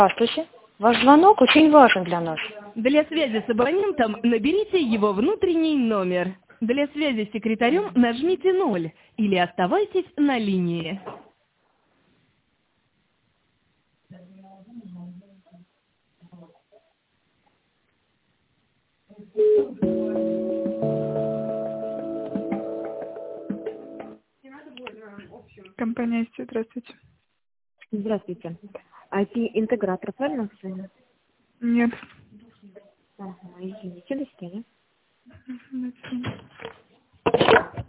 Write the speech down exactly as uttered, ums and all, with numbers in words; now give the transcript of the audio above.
Здравствуйте. Ваш звонок очень важен для нас. Для связи с абонентом наберите его внутренний номер. Для связи с секретарем нажмите ноль или оставайтесь на линии. Компания «Исти», здравствуйте. Здравствуйте. ай ти-интегратор, правильно написано? Нет. Ага, извините, до свидания. До свидания.